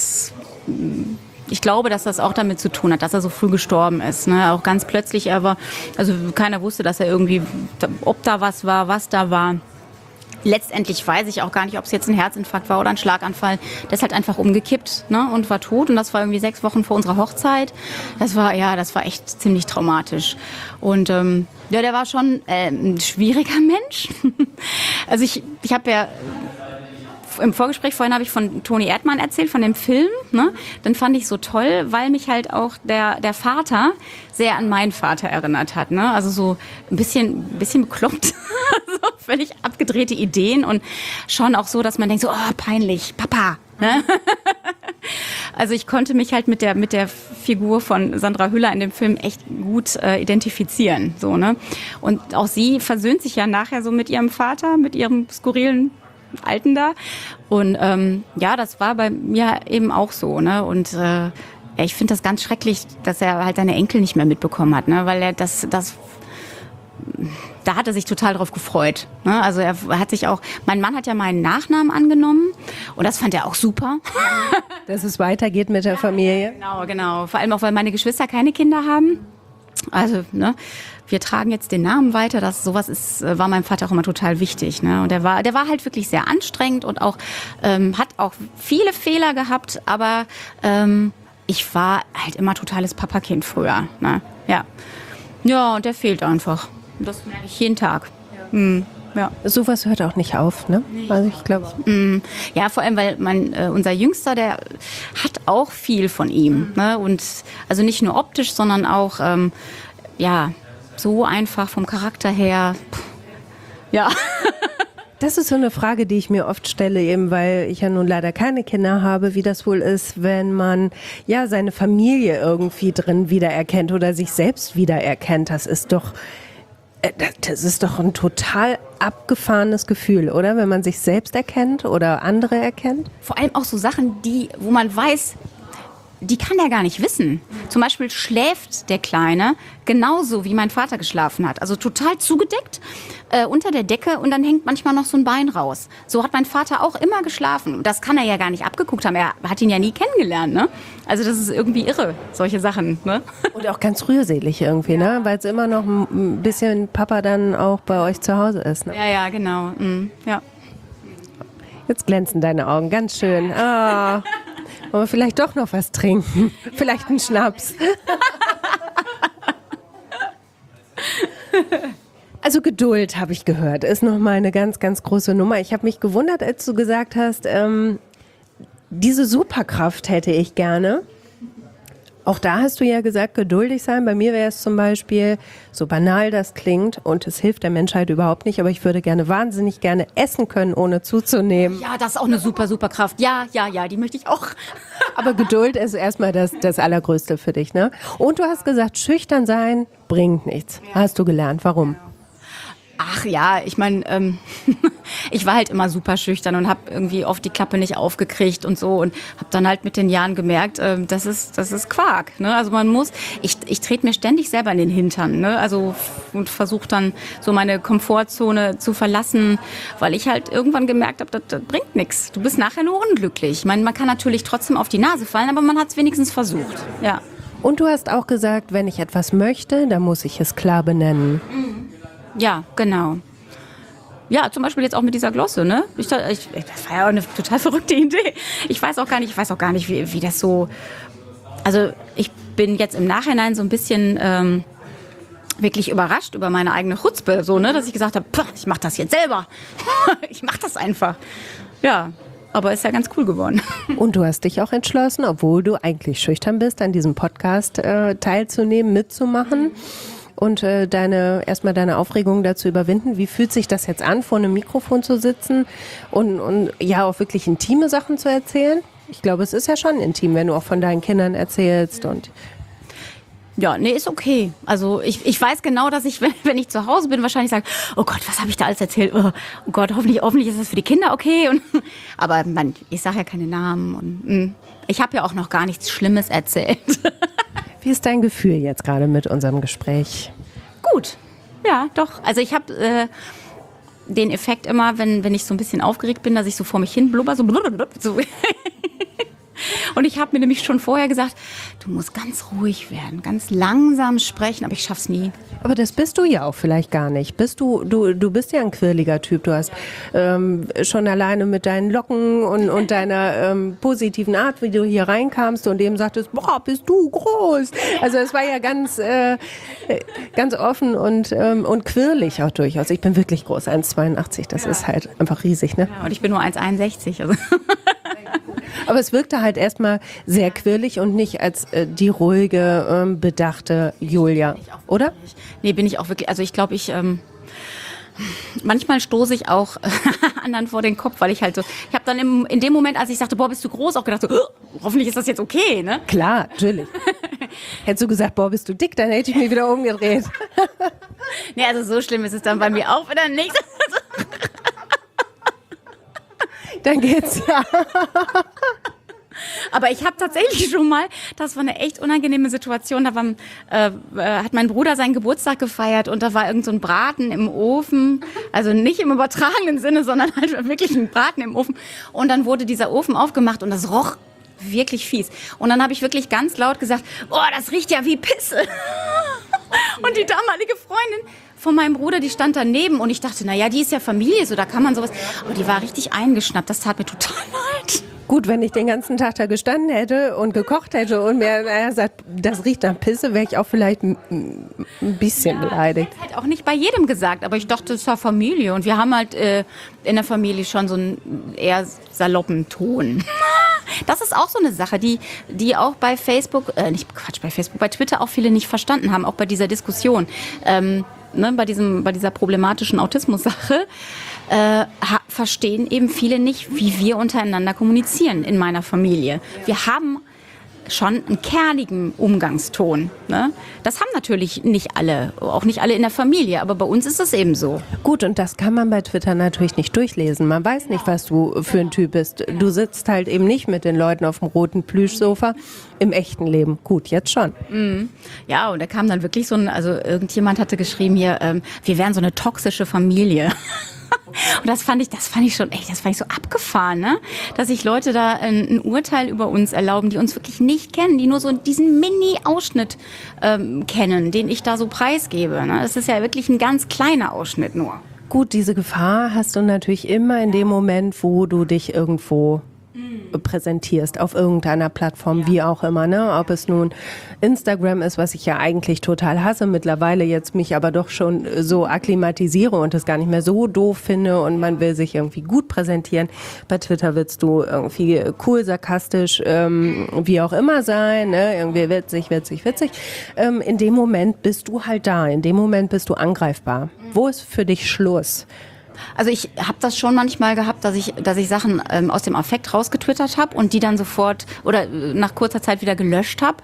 ich glaube, dass das auch damit zu tun hat, dass er so früh gestorben ist. Ne? Auch ganz plötzlich, also keiner wusste, dass er irgendwie, ob da was war, was da war. Letztendlich weiß ich auch gar nicht, ob es jetzt ein Herzinfarkt war oder ein Schlaganfall. Der ist halt einfach umgekippt, ne, und war tot. Und das war irgendwie 6 Wochen vor unserer Hochzeit. Das war echt ziemlich traumatisch. Und der war schon ein schwieriger Mensch. Also ich habe ja im Vorgespräch vorhin habe ich von Toni Erdmann erzählt, von dem Film. Ne? Dann fand ich so toll, weil mich halt auch der Vater sehr an meinen Vater erinnert hat. Ne? Also so ein bisschen bekloppt, so völlig abgedrehte Ideen und schon auch so, dass man denkt so, oh, peinlich, Papa. Ne? Also ich konnte mich halt mit der Figur von Sandra Hüller in dem Film echt gut identifizieren. So, ne? Und auch sie versöhnt sich ja nachher so mit ihrem Vater, mit ihrem skurrilen Alten da. Und das war bei mir eben auch so. Ne? Und ich finde das ganz schrecklich, dass er halt seine Enkel nicht mehr mitbekommen hat, ne? Weil er da hat er sich total drauf gefreut. Ne? Also er hat sich auch, mein Mann hat ja meinen Nachnamen angenommen und das fand er auch super. Dass es weitergeht mit der Familie. Genau. Vor allem auch, weil meine Geschwister keine Kinder haben. Also, ne, wir tragen jetzt den Namen weiter. War meinem Vater auch immer total wichtig. Ne? Und der war halt wirklich sehr anstrengend und auch hat auch viele Fehler gehabt. Aber ich war halt immer totales Papakind früher. Ne? Ja, und der fehlt einfach. Das merke ich jeden Tag. Ja. Ja. Sowas hört auch nicht auf, ne? Also ich glaube. Ja, vor allem, weil unser Jüngster, der hat auch viel von ihm. Ne? Und also nicht nur optisch, sondern auch so einfach vom Charakter her. Ja. Das ist so eine Frage, die ich mir oft stelle, eben weil ich ja nun leider keine Kinder habe, wie das wohl ist, wenn man ja seine Familie irgendwie drin wiedererkennt oder sich selbst wiedererkennt. Das ist doch ein total abgefahrenes Gefühl, oder? Wenn man sich selbst erkennt oder andere erkennt. Vor allem auch so Sachen, wo man weiß, die kann er gar nicht wissen. Zum Beispiel schläft der Kleine genauso, wie mein Vater geschlafen hat. Also total zugedeckt unter der Decke und dann hängt manchmal noch so ein Bein raus. So hat mein Vater auch immer geschlafen. Das kann er ja gar nicht abgeguckt haben. Er hat ihn ja nie kennengelernt. Ne? Also das ist irgendwie irre, solche Sachen. Ne? Und auch ganz rührselig irgendwie, ne? Weil es immer noch ein bisschen Papa dann auch bei euch zu Hause ist. Ne? Ja, genau. Ja. Jetzt glänzen deine Augen, ganz schön. Ah. Wollen wir vielleicht doch noch was trinken? Vielleicht einen Schnaps. Also Geduld, habe ich gehört, ist nochmal eine ganz, ganz große Nummer. Ich habe mich gewundert, als du gesagt hast, diese Superkraft hätte ich gerne. Auch da hast du ja gesagt, geduldig sein. Bei mir wäre es zum Beispiel, so banal das klingt und es hilft der Menschheit überhaupt nicht, aber ich würde wahnsinnig gerne essen können, ohne zuzunehmen. Ja, das ist auch eine super Kraft. Ja, die möchte ich auch. Aber Geduld ist erstmal das Allergrößte für dich, ne? Und du hast gesagt, schüchtern sein bringt nichts. Ja. Hast du gelernt. Warum? Ach ja, ich meine, ich war halt immer super schüchtern und habe irgendwie oft die Klappe nicht aufgekriegt und so und habe dann halt mit den Jahren gemerkt, das ist Quark. Ne? Also ich trete mir ständig selber in den Hintern, ne? Also und versuche dann so meine Komfortzone zu verlassen, weil ich halt irgendwann gemerkt habe, das bringt nichts. Du bist nachher nur unglücklich. Ich meine, man kann natürlich trotzdem auf die Nase fallen, aber man hat es wenigstens versucht. Ja. Und du hast auch gesagt, wenn ich etwas möchte, dann muss ich es klar benennen. Ja, genau. Ja, zum Beispiel jetzt auch mit dieser Glosse, ne? Das war ja auch eine total verrückte Idee. Ich weiß auch gar nicht, wie das so... Also ich bin jetzt im Nachhinein so ein bisschen wirklich überrascht über meine eigene Chutzpe, so, ne? Dass ich gesagt habe, ich mach das jetzt selber. Ich mach das einfach. Ja, aber ist ja ganz cool geworden. Und du hast dich auch entschlossen, obwohl du eigentlich schüchtern bist, an diesem Podcast teilzunehmen, mitzumachen. Und erstmal deine Aufregung dazu überwinden. Wie fühlt sich das jetzt an, vor einem Mikrofon zu sitzen und ja auch wirklich intime Sachen zu erzählen? Ich glaube, es ist ja schon intim, wenn du auch von deinen Kindern erzählst. Und ja, nee, ist okay. Also ich weiß genau, dass ich, wenn ich zu Hause bin, wahrscheinlich sage, oh Gott, was habe ich da alles erzählt? Oh Gott, hoffentlich ist das für die Kinder okay. Aber ich sage ja keine Namen und ich habe ja auch noch gar nichts Schlimmes erzählt. Wie ist dein Gefühl jetzt gerade mit unserem Gespräch? Gut, ja, doch. Also ich habe den Effekt immer, wenn ich so ein bisschen aufgeregt bin, dass ich so vor mich hin blubber, so. Und ich habe mir nämlich schon vorher gesagt, du musst ganz ruhig werden, ganz langsam sprechen, aber ich schaff's nie. Aber das bist du ja auch vielleicht gar nicht. Du bist ja ein quirliger Typ. Du hast schon alleine mit deinen Locken und deiner positiven Art, wie du hier reinkamst und dem sagtest, boah, bist du groß. Also es war ja ganz offen und quirlig auch durchaus. Ich bin wirklich groß, 1,82. Das ist halt einfach riesig, ne? Ja, und ich bin nur 1,61. Also. Aber es wirkte halt erstmal sehr quirlig und nicht als die ruhige, bedachte Julia, oder? Nee, bin ich auch wirklich. Also ich glaube, manchmal stoße ich auch anderen vor den Kopf, weil ich halt so. Ich habe dann in dem Moment, als ich sagte, boah, bist du groß, auch gedacht, so, hoffentlich ist das jetzt okay, ne? Klar, natürlich. Hättest du gesagt, boah, bist du dick, dann hätte ich mich wieder umgedreht. Nee, also so schlimm ist es dann bei mir auch wieder nicht. Dann geht's ja. Aber ich habe tatsächlich schon mal, das war eine echt unangenehme Situation, da hat mein Bruder seinen Geburtstag gefeiert und da war irgend so ein Braten im Ofen, also nicht im übertragenen Sinne, sondern halt wirklich ein Braten im Ofen. Und dann wurde dieser Ofen aufgemacht und das roch wirklich fies. Und dann habe ich wirklich ganz laut gesagt, oh, das riecht ja wie Pisse. Und die damalige Freundin von meinem Bruder, die stand daneben und ich dachte, naja, die ist ja Familie, so da kann man sowas. Aber die war richtig eingeschnappt, das tat mir total leid. Gut, wenn ich den ganzen Tag da gestanden hätte und gekocht hätte und mir sagt, das riecht nach Pisse, wäre ich auch vielleicht ein bisschen beleidigt. Ich hätte halt auch nicht bei jedem gesagt, aber ich dachte, es ist ja Familie und wir haben halt in der Familie schon so einen eher saloppen Ton. Das ist auch so eine Sache, die auch bei Facebook, bei Twitter auch viele nicht verstanden haben, auch bei dieser Diskussion, bei dieser problematischen Autismus-Sache, verstehen eben viele nicht, wie wir untereinander kommunizieren in meiner Familie. Wir haben schon einen kernigen Umgangston. Ne? Das haben natürlich nicht alle, auch nicht alle in der Familie, aber bei uns ist es eben so. Gut, und das kann man bei Twitter natürlich nicht durchlesen. Man weiß nicht, was du für ein Typ bist. Du sitzt halt eben nicht mit den Leuten auf dem roten Plüschsofa im echten Leben. Gut, jetzt schon. Ja, und da kam dann wirklich irgendjemand hatte geschrieben hier, wir wären so eine toxische Familie. Und das fand ich schon echt, das fand ich so abgefahren, ne? Dass sich Leute da ein Urteil über uns erlauben, die uns wirklich nicht kennen, die nur so diesen Mini-Ausschnitt kennen, den ich da so preisgebe. Ne? Das ist ja wirklich ein ganz kleiner Ausschnitt nur. Gut, diese Gefahr hast du natürlich immer in dem Moment, wo du dich irgendwo präsentierst, auf irgendeiner Plattform, wie auch immer, ne? Ob es nun Instagram ist, was ich ja eigentlich total hasse, mittlerweile jetzt mich aber doch schon so akklimatisiere und das gar nicht mehr so doof finde und man will sich irgendwie gut präsentieren. Bei Twitter willst du irgendwie cool, sarkastisch, wie auch immer sein, ne? Irgendwie witzig. In dem Moment bist du halt da, in dem Moment bist du angreifbar. Wo ist für dich Schluss? Also ich habe das schon manchmal gehabt, dass ich Sachen aus dem Affekt rausgetwittert habe und die dann sofort oder nach kurzer Zeit wieder gelöscht habe.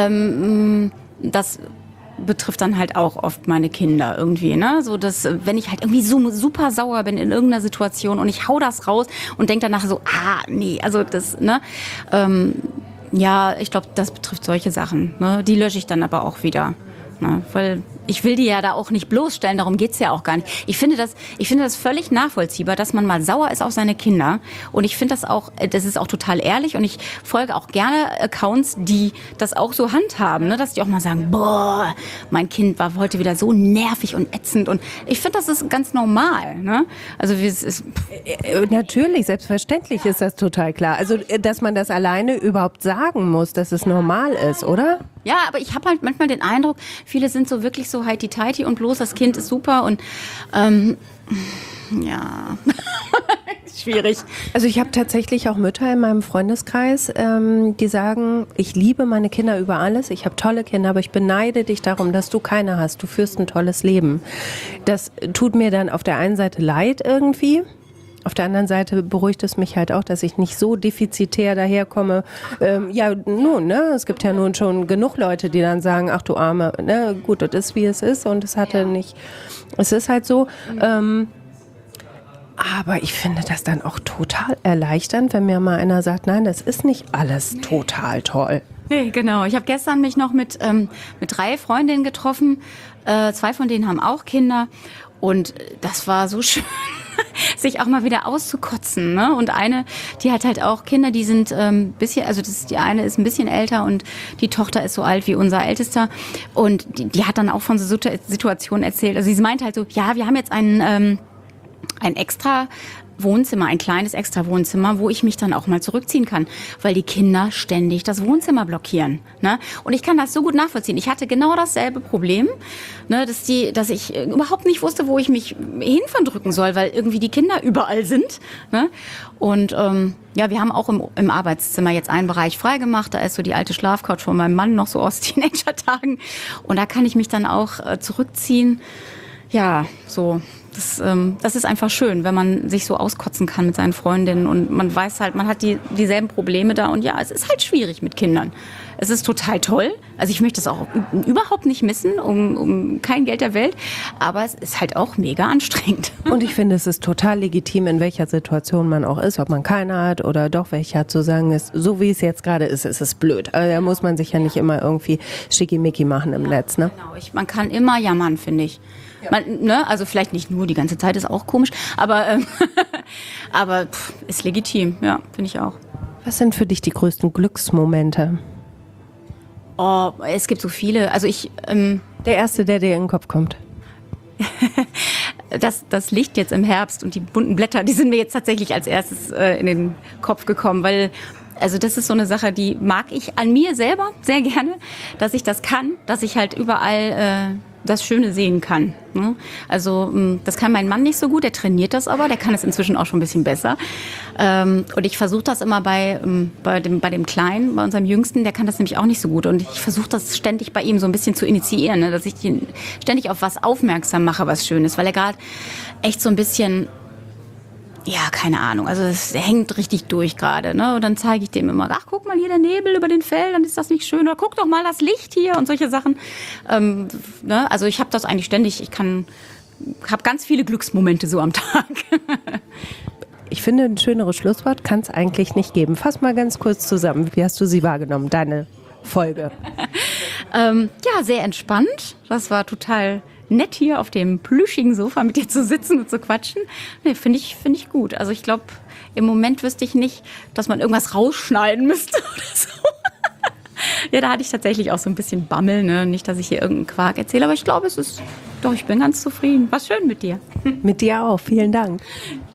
Das betrifft dann halt auch oft meine Kinder irgendwie, ne? So, dass wenn ich halt irgendwie so super sauer bin in irgendeiner Situation und ich hau das raus und denk danach so, nee, also das, ne? Ja, ich glaube, das betrifft solche Sachen, ne? Die lösche ich dann aber auch wieder, ne? Weil ich will die ja da auch nicht bloßstellen, darum geht's ja auch gar nicht. Ich finde das völlig nachvollziehbar, dass man mal sauer ist auf seine Kinder. Und ich finde das ist auch total ehrlich und ich folge auch gerne Accounts, die das auch so handhaben, ne? Dass die auch mal sagen, boah, mein Kind war heute wieder so nervig und ätzend. Und ich finde, das ist ganz normal, ne? Also natürlich, selbstverständlich ist das total klar. Also, dass man das alleine überhaupt sagen muss, dass es normal ist, oder? Ja, aber ich habe halt manchmal den Eindruck, viele sind so wirklich so heiti-teiti und bloß das Kind ist super und ja, schwierig. Also ich habe tatsächlich auch Mütter in meinem Freundeskreis, die sagen, ich liebe meine Kinder über alles, ich habe tolle Kinder, aber ich beneide dich darum, dass du keine hast, du führst ein tolles Leben. Das tut mir dann auf der einen Seite leid irgendwie. Auf der anderen Seite beruhigt es mich halt auch, dass ich nicht so defizitär daherkomme. Es gibt ja nun schon genug Leute, die dann sagen, ach du Arme, ne, gut, das ist wie es ist und es ist halt so. Aber ich finde das dann auch total erleichternd, wenn mir mal einer sagt, nein, das ist nicht alles total toll. Nee, genau. Ich habe gestern mich noch mit 3 Freundinnen getroffen. 2 von denen haben auch Kinder. Und das war so schön, sich auch mal wieder auszukotzen. Ne? Und eine, die hat halt auch Kinder, die sind bisschen, also die eine ist ein bisschen älter und die Tochter ist so alt wie unser Ältester. Und die hat dann auch von so Situationen erzählt. Also sie meinte halt so, ja, wir haben jetzt ein extra Wohnzimmer, ein kleines extra Wohnzimmer, wo ich mich dann auch mal zurückziehen kann, weil die Kinder ständig das Wohnzimmer blockieren. Ne? Und ich kann das so gut nachvollziehen. Ich hatte genau dasselbe Problem, ne, dass ich überhaupt nicht wusste, wo ich mich hin verdrücken soll, weil irgendwie die Kinder überall sind. Ne? Und ja, wir haben auch im Arbeitszimmer jetzt einen Bereich freigemacht. Da ist so die alte Schlafcouch von meinem Mann noch so aus Teenager-Tagen. Und da kann ich mich dann auch zurückziehen. Ja, so. Das ist einfach schön, wenn man sich so auskotzen kann mit seinen Freundinnen und man weiß halt, man hat dieselben Probleme da und ja, es ist halt schwierig mit Kindern. Es ist total toll. Also ich möchte es auch überhaupt nicht missen, um kein Geld der Welt, aber es ist halt auch mega anstrengend. Und ich finde, es ist total legitim, in welcher Situation man auch ist, ob man keine hat oder doch welche hat, zu sagen, ist, so wie es jetzt gerade ist es blöd. Also da muss man sich ja nicht immer irgendwie schickimicki machen im Netz. Ne? Genau, man kann immer jammern, finde ich. Ja. Also vielleicht nicht nur die ganze Zeit, ist auch komisch, aber ist legitim, ja, finde ich auch. Was sind für dich die größten Glücksmomente? Oh, es gibt so viele. Also der erste, der dir in den Kopf kommt. Das Licht jetzt im Herbst und die bunten Blätter, die sind mir jetzt tatsächlich als erstes in den Kopf gekommen, weil also das ist so eine Sache, die mag ich an mir selber sehr gerne, dass ich das kann, dass ich halt überall das Schöne sehen kann. Ne? Also das kann mein Mann nicht so gut, der trainiert das aber, der kann es inzwischen auch schon ein bisschen besser. Und ich versuche das immer bei dem Kleinen, bei unserem Jüngsten, der kann das nämlich auch nicht so gut. Und ich versuche das ständig bei ihm so ein bisschen zu initiieren, ne? Dass ich ihn ständig auf was aufmerksam mache, was Schönes, weil er gerade echt so ein bisschen... Ja, keine Ahnung. Also es hängt richtig durch gerade. Ne? Und dann zeige ich dem immer, ach, guck mal hier der Nebel über den Feldern, ist das nicht schön? Oder guck doch mal das Licht hier und solche Sachen. Ne? Also ich habe das eigentlich ständig. Ich habe ganz viele Glücksmomente so am Tag. Ich finde, ein schöneres Schlusswort kann es eigentlich nicht geben. Fass mal ganz kurz zusammen. Wie hast du sie wahrgenommen, deine Folge? Ja, sehr entspannt. Das war total nett, hier auf dem plüschigen Sofa mit dir zu sitzen und zu quatschen. Nee, finde ich gut. Also ich glaube, im Moment wüsste ich nicht, dass man irgendwas rausschneiden müsste oder so. Ja, da hatte ich tatsächlich auch so ein bisschen Bammel, ne? Nicht, dass ich hier irgendeinen Quark erzähle, aber ich glaube, ich bin ganz zufrieden. War schön mit dir. Mit dir auch. Vielen Dank.